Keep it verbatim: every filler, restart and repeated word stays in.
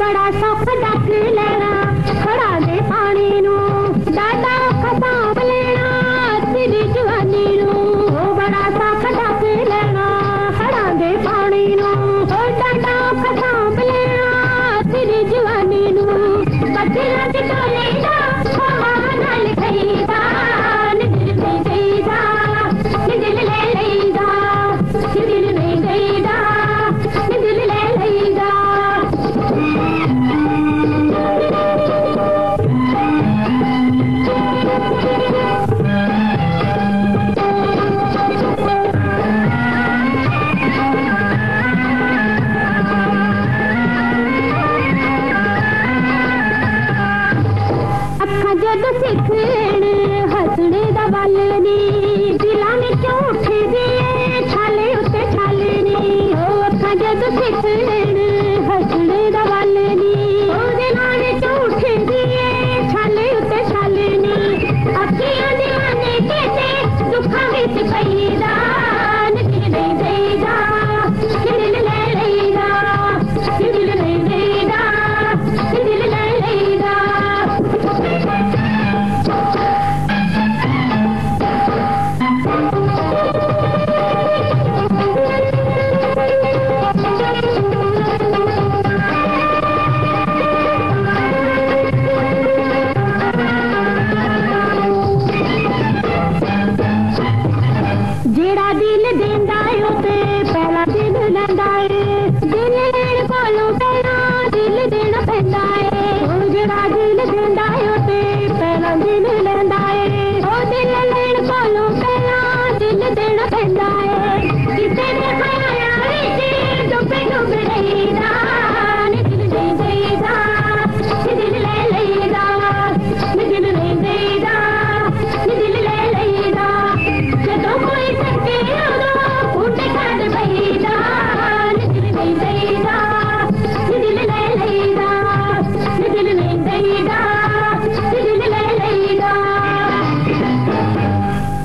बड़ा सुख डक लेना खड़ा दे पानी नू डाडा खसाब लेना तेरी जवानी नू बड़ा सुख डक लेना खड़ा दे पानी नू डाडा खसाब लेना तेरी जवानी नू बदला टोले दा नाल खईदा दिल में गईदा दिल ले लईदा दिल में गईदा दिल ले लईदा जद सिखण हसने दा बल नी दिलां विचों उठदी ए छाले उत्ते छाले नी ओ अखां जद सिखण हसने दा बल नी